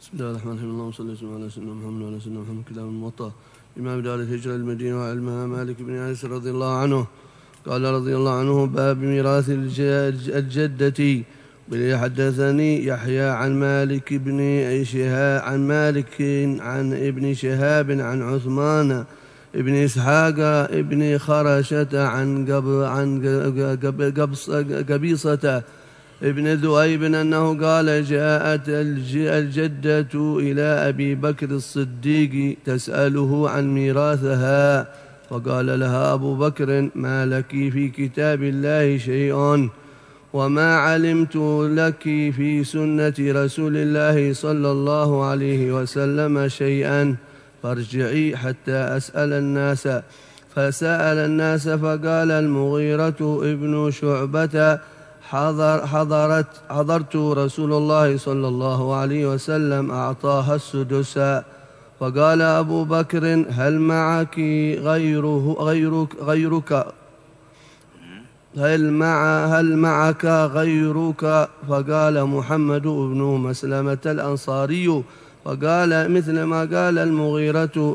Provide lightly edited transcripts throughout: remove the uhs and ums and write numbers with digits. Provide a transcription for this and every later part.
بسم الله الرحمن الرحيم. اللهم صل وسلم على سيدنا محمد وعلى سيدنا محمد. كتاب الموطأ إمام دار الهجرة المدينة وعلمها مالك بن أنس رضي الله عنه قال رضي الله عنه: باب ميراث الجدة. حدثني يحيى عن مالك عن ابن شهاب عن عثمان ابن إسحاق ابن خرشة عن قبيصة ابن ذؤيب أنه قال: جاءت الجدة إلى أبي بكر الصديق تسأله عن ميراثها، فقال لها أبو بكر: ما لك في كتاب الله شيء، وما علمت لك في سنة رسول الله صلى الله عليه وسلم شيئا، فارجعي حتى أسأل الناس. فسأل الناس فقال المغيرة ابن شعبة: حضرت رسول الله صلى الله عليه وسلم أعطاها السدس. فقال أبو بكر: هل معك غيرك؟ فقال محمد بن مسلمة الأنصاري، فقال مثل ما قال المغيرة،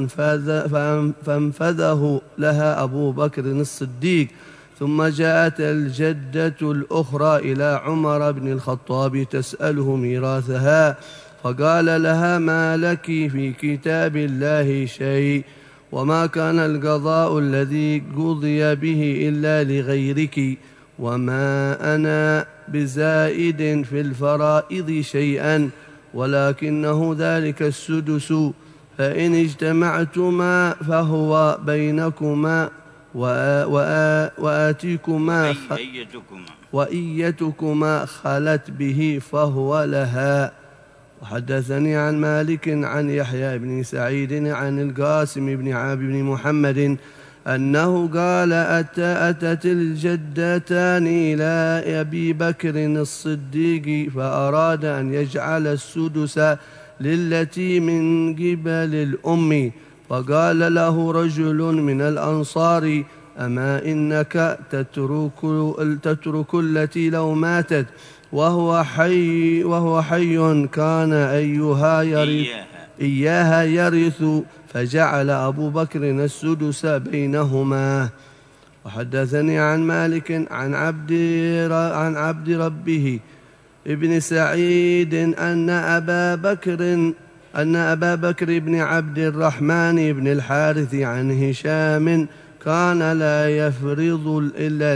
فانفذه لها أبو بكر الصديق. ثم جاءت الجدة الأخرى إلى عمر بن الخطاب تسأله ميراثها، فقال لها: ما لك في كتاب الله شيء، وما كان القضاء الذي قضي به إلا لغيرك، وما أنا بزائد في الفرائض شيئا، ولكنه ذلك السدس، فإن اجتمعتما فهو بينكما، وإيتكما خلت به فهو لها. وحدثني عن مالك عن يحيى بن سعيد عن القاسم بن عابد بن محمد أنه قال: أتت الجدتان إلى أبي بكر الصديق فأراد أن يجعل السدس للتي من قبل الأم، فقال له رجل من الأنصار: أما إنك تترك التي لو ماتت وهو حي كان إياها يرث، فجعل أبو بكر السدس بينهما. وحدثني عن مالك عن عبد ربه ابن سعيد أن أبا بكر بن عبد الرحمن بن الحارث عن هشام كان لا يفرض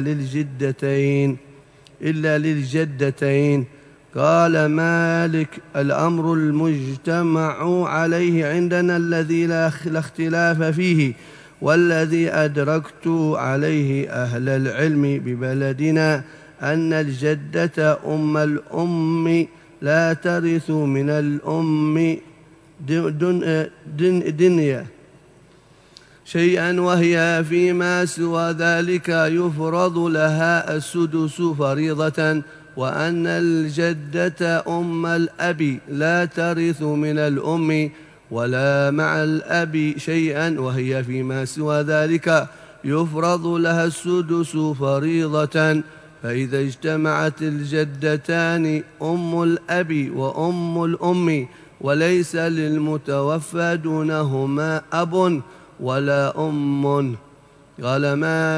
إلا للجدتين. قال مالك: الأمر المجتمع عليه عندنا الذي لا اختلاف فيه، والذي أدركت عليه أهل العلم ببلدنا، أن الجدة أم الأم لا ترث من الأم دنيا شيئا، وهي فيما سوى ذلك يفرض لها السدس فريضة، وأن الجدة أم الأب لا ترث من الأم ولا مع الأب شيئا، وهي فيما سوى ذلك يفرض لها السدس فريضة. فإذا اجتمعت الجدتان أم الأب وأم الأم وليس للمتوفى دونهما أب ولا أم. قال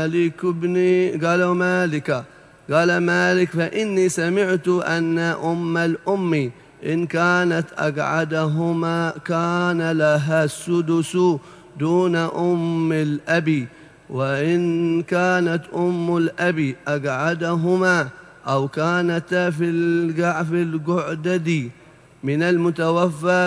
مالك: فإني سمعت أن أم الأم إن كانت أقعدهما كان لها السدس دون أم الأب، وإن كانت أم الأب أقعدهما أو كانتا في القعدد من المتوفى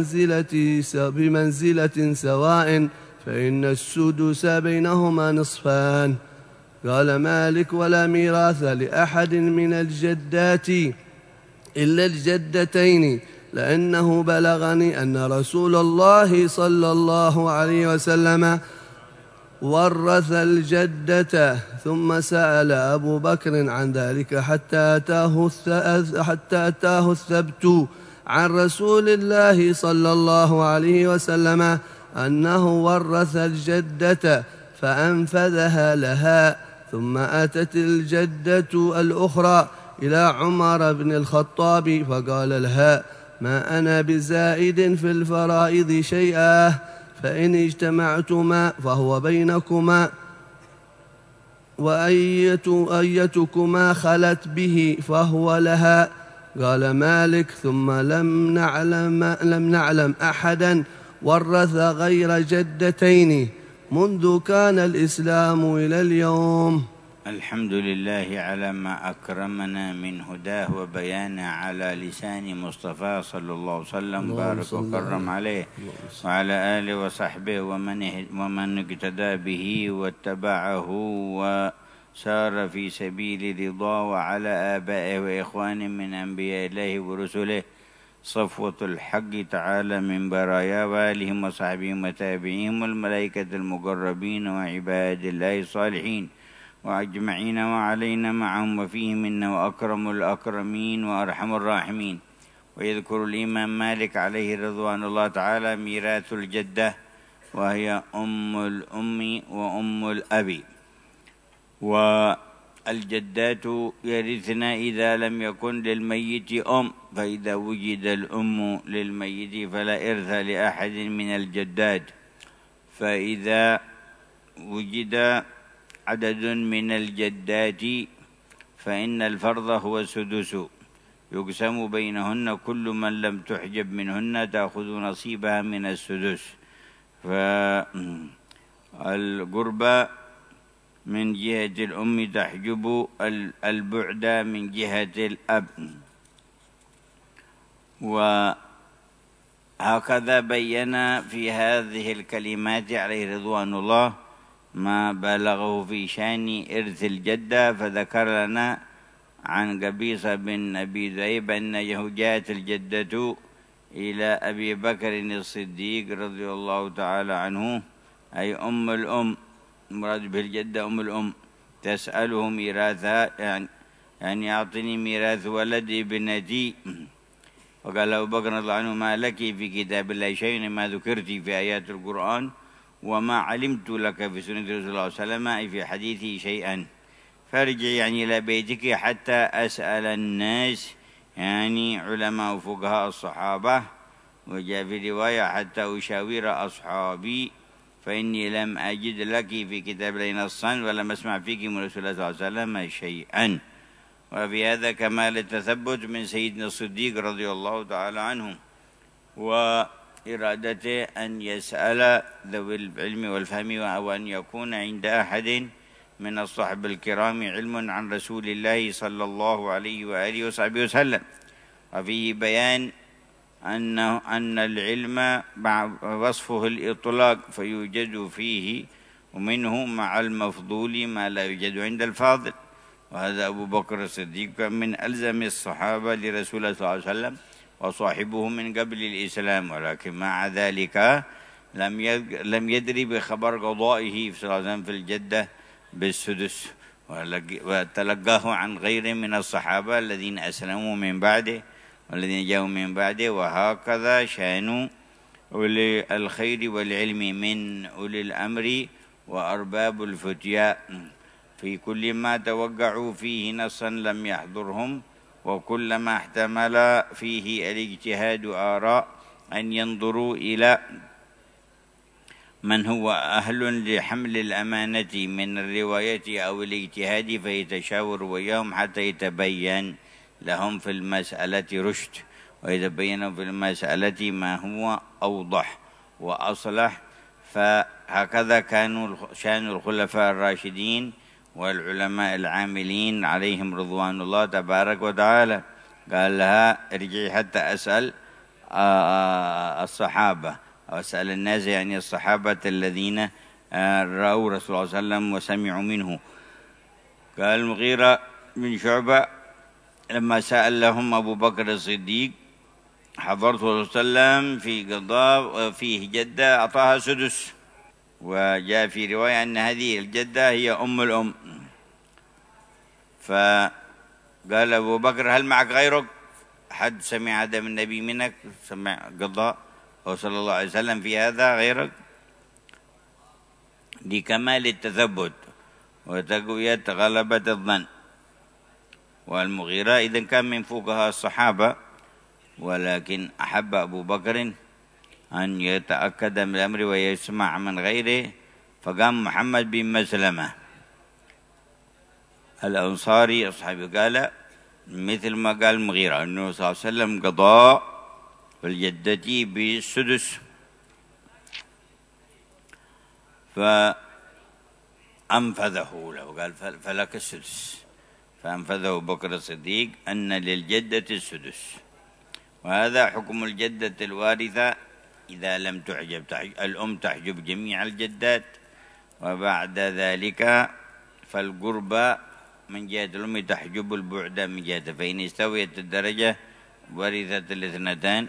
بمنزلة سواء، فإن السدس بينهما نصفان. قال مالك: ولا ميراث لأحد من الجدات إلا الجدتين، لأنه بلغني أن رسول الله صلى الله عليه وسلم ورث الجدة. ثم سأل أبو بكر عن ذلك حتى أتاه الثبت عن رسول الله صلى الله عليه وسلم أنه ورث الجدة، فأنفذها لها. ثم أتت الجدة الأخرى إلى عمر بن الخطاب فقال لها: ما أنا بزائد في الفرائض شيئا، فإن اجتمعتما فهو بينكما، وأيتكما خلت به فهو لها. قال مالك: ثم لم نعلم أحدا ورث غير جدتين منذ كان الإسلام إلى اليوم. الحمد لله على ما أكرمنا من هداه وبيانه على لسان مصطفى صلى الله عليه وسلم، بارك وكرم عليه وعلى آله وصحبه ومن اقتدى به واتبعه وسار في سبيل رضاه، وعلى آبائه وإخوانه من أنبياء الله ورسله صفوة الحق تعالى من برايا، وآلهم وصحبهم وتابعيهم والملائكة المقربين وعباد الله الصالحين وأجمعين، وعلينا معهم وفيهم منا وأكرم الأكرمين وأرحم الراحمين. ويذكر الإمام مالك عليه رضوان الله تعالى ميراث الجدة، وهي أم الأم وأم الأب. والجدات يرثن إذا لم يكن للميت أم، فإذا وجد الأم للميت فلا إرث لأحد من الجدات. فإذا وجد عدد من الجدات فإن الفرض هو السدس، يقسم بينهن كل من لم تحجب منهن تأخذ نصيبها من السدس. فالقربى من جهة الأم تحجب البعد من جهة الأب. وهكذا بين في هذه الكلمات عليه رضوان الله ما بلغه في شان إرث الجدة، فذكر لنا عن قبيصة بن أبي ذئب أنه جاءت الجدة إلى أبي بكر الصديق رضي الله تعالى عنه، أي أم الأم، مراد به الجدة أم الأم، تسأله ميراثها، يعني أعطني ميراث ولد ابنتي. وقال أبو بكر رضي الله عنه: ما لك في كتاب الله شيء ما ذكرت في آيات القرآن، وما علمت لك في سنة رسول الله صلى الله عليه وسلم، أي في حديثه شيئا، فارجع يعني إلى بيتك حتى أسأل الناس، يعني علماء وفقهاء الصحابة. وجاء في رواية: حتى أشاور أصحابي، فإني لم أجد لك في كتاب الله نصا ولم أسمع فيك من رسول الله صلى الله عليه وسلم شيئا. وفي هذا كمال التثبت من سيدنا الصديق رضي الله تعالى عنه، وإرادته أن يسأل ذوي العلم والفهم، أو أن يكون عند أحد من الصحب الكرام علم عن رسول الله صلى الله عليه وآله وصحبه وسلم. وفيه بيان أن العلم وصفه الإطلاق، فيوجد فيه ومنه مع المفضول ما لا يوجد عند الفاضل. وهذا أبو بكر الصديق من ألزم الصحابة لرسول الله صلى الله عليه وسلم، وصاحبه من قبل الإسلام، ولكن مع ذلك لم يدري بخبر قضائه صلى الله عليه وسلم في الجدة بالسدس، وتلقاه عن غيره من الصحابة الذين أسلموا من بعده والذين جاءوا من بعده. وهكذا شأن أولي الخير والعلم من أولي الأمر وأرباب الفتيا، في كل ما توقعوا فيه نصا لم يحضرهم، وكلما احتمل فيه الاجتهاد آراء أن ينظروا إلى من هو أهل لحمل الأمانة من الرواية أو الاجتهاد، فيتشاور وياهم حتى يتبين لهم في المسألة رشد، ويتبين في المسألة ما هو أوضح وأصلح. فهكذا كانوا شأن الخلفاء الراشدين والعلماء العاملين عليهم رضوان الله تبارك وتعالى. قال لها: ارجعي حتى أسأل الصحابة، أو أسأل الناس، يعني الصحابة الذين رأوا رسول الله صلى الله عليه وسلم وسمعوا منه. قال المغيرة بن شعبة: لما سأل لهم أبو بكر الصديق حضرت رسول الله صلى الله عليه وسلم في قضاء فيه جدة أعطاها سدس. وجاء في رواية أن هذه الجدة هي أم الأم. فقال أبو بكر: هل معك غيرك؟ حد سمع هذا من النبي منك؟ سمع قضاء صلى الله عليه وسلم في هذا غيرك؟ لكمال التثبت وتقوية غلبة الظن. والمغيرة إذن كان من فقهاء الصحابة، ولكن أحب أبو بكر أن يتأكد من الأمر ويسمع من غيره، فقام محمد بن مسلمة الأنصاري أصحابه قال مثل ما قال المغيرة أنه صلى الله عليه وسلم قضاء الجدة بالسدس، فأنفذه له، قال فلك السدس، فأنفذه بكر الصديق أن للجدة السدس. وهذا حكم الجدة الوارثة إذا لم تحجب، الأم تحجب جميع الجدات، وبعد ذلك فالقربى من جهة الأم تحجب البعد من جهة، فإن استويت الدرجة ورثت الاثنتان.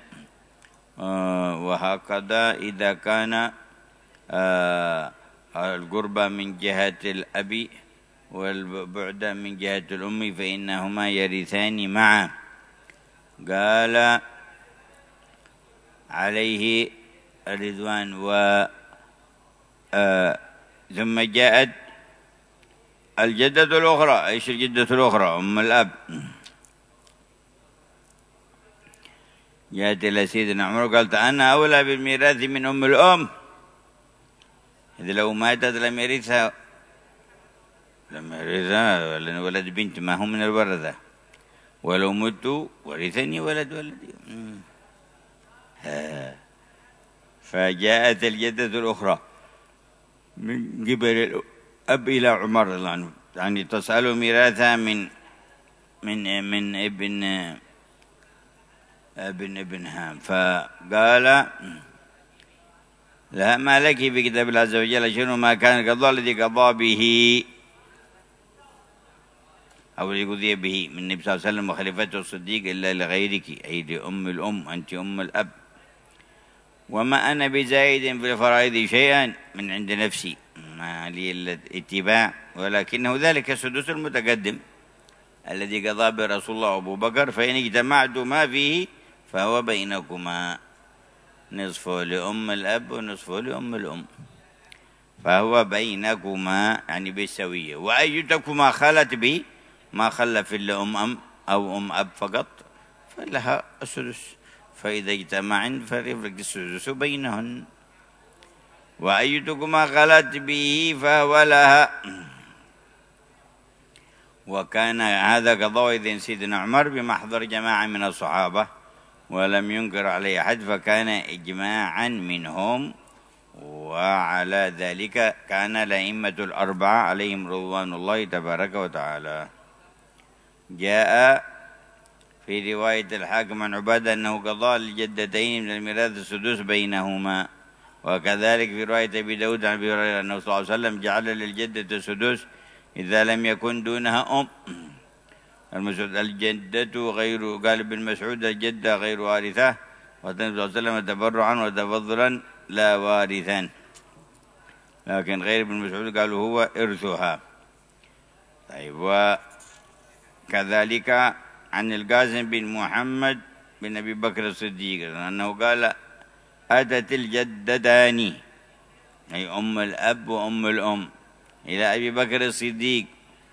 وهكذا إذا كان القربى من جهة الأب والبعد من جهة الأم فإنهما يرثان معا. قال عليه الرضوان ثم جاءت الجدة الأخرى. إيش الجدة الأخرى؟ أم الأب. جاءت إلى سيدنا عمر قالت أنا أولى بالميراث من أم الأم، إذا لو ماتت لم يرثها ولد بنت، ما هم من الورثة، ولو مت ورثني ولدي. فجاءت الجدة الأخرى من قبل الأب إلى عمر رضي الله عنه، يعني تسأل ميراثها من ابنها، فقال لها ما لك في كتاب الله عز وجل شنو ما كان القضاء الذي قضى به أو الذي قضي به من النبي صلى الله عليه وسلم وخليفته الصديق إلا لغيرك، أي لأم الأم، أنت أم الأب. وما أنا بزايد في الفرائض شيئا من عند نفسي، ما لي الاتباع، ولكنه ذلك السدس المتقدم الذي قضى به رسول الله أبو بكر، فإن اجتمعتما فيه فهو بينكما، نصفه لأم الأب ونصفه لأم الأم، فهو بينكما يعني بالسوية. وأيتكما خلت به، ما خلف إلا أم أو أم أب فقط، فلها السدس، فإذا اجتمعن فليفرق السدس بينهن. وأيتكما خلت به فهو لها. وكان هذا قضاء إذن سيدنا عمر بمحضر جماعة من الصحابة ولم ينكر عليه أحد، فكان إجماعا منهم. وعلى ذلك كان الأئمة الأربعة عليهم رضوان الله تبارك وتعالى. جاء في رواية الحاكم عن عبادة أنه قضى للجدتين من الميراث السدس بينهما، وكذلك في رواية أبي داود عن أبي هريرة أنه صلى الله عليه وسلم جعل للجدة السدس إذا لم يكن دونها أم. المسعود الجدة غير، قال ابن مسعود الجدة غير وارثة، والنبي صلى الله عليه وسلم تبرعا وتفضلا لا وارثا، لكن غير ابن مسعود قالوا هو إرثها. طيب. وكذلك عن القاسم بن محمد بن أبي بكر الصديق أنه قال أتت الجدتان أي أم الأب وأم الأم إلى أبي بكر الصديق،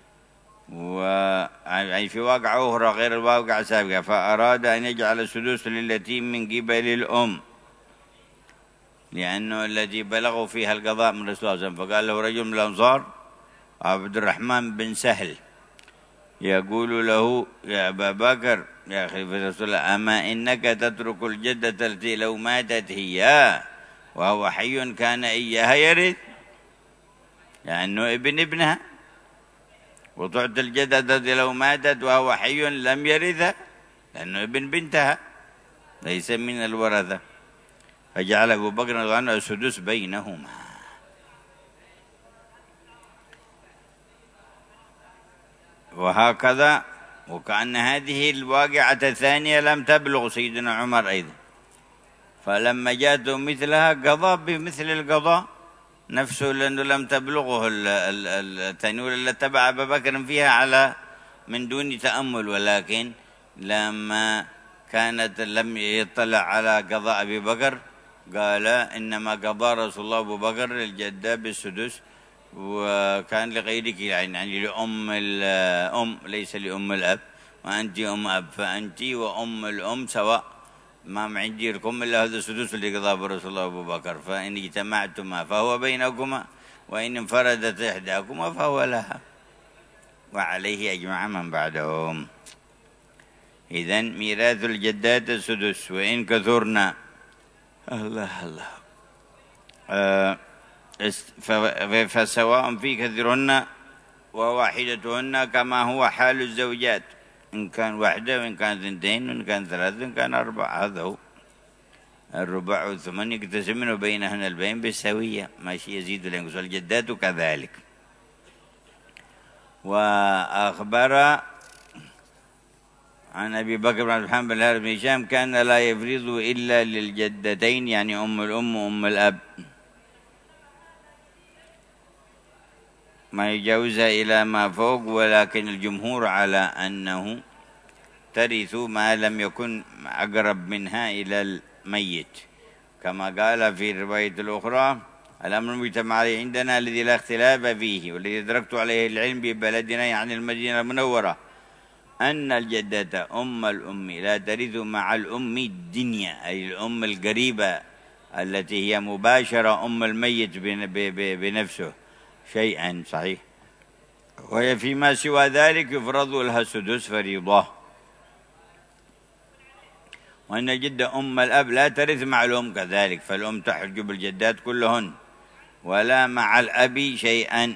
وأي في واقعة أخرى غير الواقعة السابقة، فأراد أن يجعل السدس لليتيم من قبل الأم، لأنه الذي بلغوا فيها القضاء من رسول الله صلى الله عليه وسلم. فقال له رجل من الأنصار عبد الرحمن بن سهل يقول له يا أبا بكر يا خليفة رسول الله أما إنك تترك الجدة التي لو ماتت هي وهو حي كان إياها يرث، لأنه ابن ابنها، وتعطي الجدة التي لو ماتت وهو حي لم يرثها لأنه ابن بنتها ليس من الورثة، فجعل أبو بكر رضي الله عنه السدس بينهما. وهكذا، وكأن هذه الواقعة الثانية لم تبلغ سيدنا عمر أيضا، فلما جاءته مثلها قضى بمثل القضاء نفسه، لأنه لم تبلغه التنوير التي تبع أبا بكر فيها على من دون تأمل، ولكن لما كانت لم يطلع على قضاء أبي بكر قال إنما قضى رسول الله أبو بكر الجدة بالسدس، وكان لغيرك يعني لأم الأم ليس لأم الأب، وأنت أم أب، فأنت وأم الأم سواء، ما عندي لكم إلا هذا السدوس اللي قضاه رسول الله أبو بكر، فإن اجتمعتما فهو بينكما، وإن انفردت إحداكما فهو لها، وعليه أجمع من بعدهم. إذن ميراث الجدات السدس وإن كثرنا. الله الله. فسواء في كثرهن وواحدتهن كما هو حال الزوجات، إن كان واحدة وإن كان ثنتين وإن كان ثلاثة وإن كان أربعة. هذا هو الربع والثمن يقتسمن بينهن البين بالسوية، ماشي يزيد ولا ينقص. الجدات كذلك. وأخبر عن أبي بكر بن محمد بن الحارث بن هشام كان لا يفرض إلا للجدتين، يعني أم الأم وأم الأب، ما يجاوزها إلى ما فوق، ولكن الجمهور على أنه ترث ما لم يكن أقرب منها إلى الميت، كما قال في الرواية الأخرى: الأمر المجتمع عليه عندنا الذي لا اختلاف فيه والذي أدركت عليه العلم ببلدنا يعني المدينة المنورة أن الجدة أم الأم لا ترث مع الأم الدنيا، أي الأم القريبة التي هي مباشرة أم الميت بنفسه شيئا. صحيح. وهي فيما سوى ذلك يفرض لها السدس فريضة. وأن الجدة أم الأب لا ترث مع الأم كذلك، فالأم تحجب الجدات كلهن ولا مع الأب شيئا.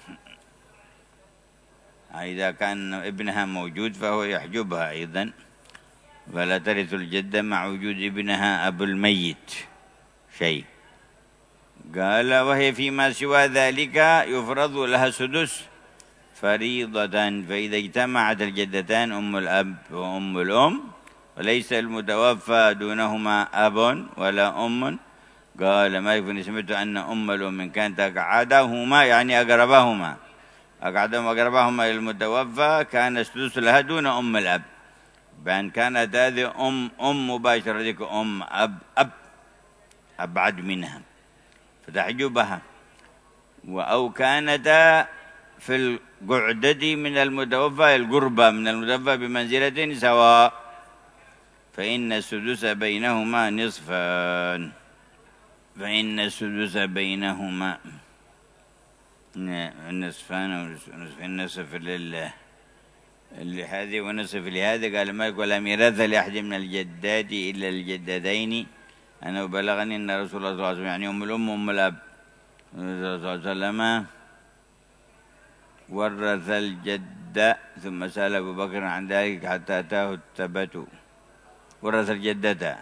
إذا كان ابنها موجود فهو يحجبها أيضا، فلا ترث الجدة مع وجود ابنها أبو الميت شيء. قال: وهي فيما سوى ذلك يفرض لها السدس فريضة، فإذا اجتمعت الجدتان أم الأب وأم الأم وليس المتوفى دونهما أب ولا أم، قال مالك بن سمعت أن أم الأم إن كانت أقعدهما، يعني أقربهما إلى المتوفى، كان السدس لها دون أم الأب، بأن كانت هذه أم مباشرة، ذيك أم أب أبعد منها فتحجبها، أو كانتا في القعدة من المتوفى، القربة من المتوفى بمنزلة سواء، فإن السدس بينهما نصفان. فإن السدس بينهما نصفان، النصف لهذه ونصف لهذا. قال مالك: ولا ميراث لأحد من الجدات إلا الجدتين، أنه بلغني أن رسول الله صلى الله عليه وسلم، يعني أم الأم وأم الأب، صلى الله عليه وسلم ورث الجد، ثم سأل أبو بكر عن ذلك حتى أتاه الثبت. ورث الجدة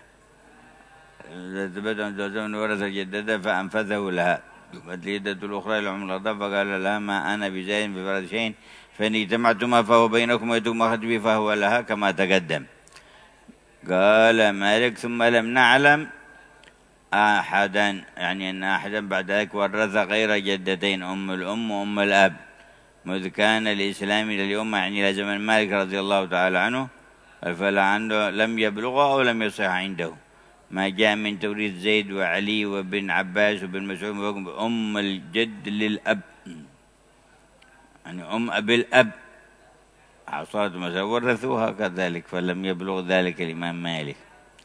ورث الجدة فأنفذه لها. الجدة الأخرى لعم الغضب فقال لها: ما أنا بزايد في فرد شيء، فإن اجتمعتما فهو بينكم ويتم أخذ به فهو لها كما تقدم. قال مالك: ثم لم نعلم أحدا، يعني أن أحدا بعد ذلك ورث غير جدتين أم الأم وأم الأب مذ كان الإسلام لليوم، يعني إلى زمن مالك رضي الله تعالى عنه، فلا عنده لم يبلغه أو لم يصح عنده ما جاء من توريث زيد وعلي وابن عباس وابن مسعود أم الجد للأب، يعني أم أبي الأب عصارة مسعود ورثوها كذلك، فلم يبلغ ذلك الإمام مالك.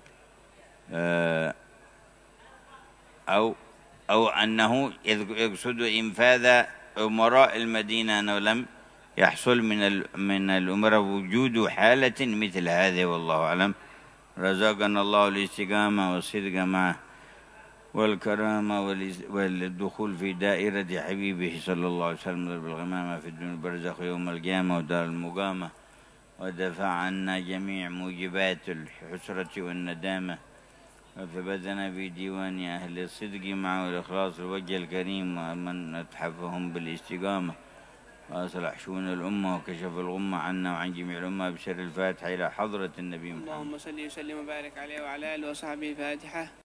أو أنه يقصد إنفاذ أمراء المدينة، أنه لم يحصل من الأمراء وجود حالة مثل هذه، والله أعلم. رزقنا الله الاستقامة والصدق معه والكرامة والدخول في دائرة حبيبه صلى الله عليه وسلم بالغمامة في الدنيا البرزخ يوم القيامة ودار المقامة، ودفع عنا جميع موجبات الحسرة والندامة، وثبتنا في ديوان أهل الصدق معه الإخلاص الوجه الكريم، ومن أتحفهم بالاستقامة، وأصلح شؤون الأمة وكشف الغمة عنا وعن جميع الأمة بشر. الفاتحة إلى حضرة النبي محمد. اللهم صل وسلم وبارك عليه وعلى آله وصحبه. فاتحة.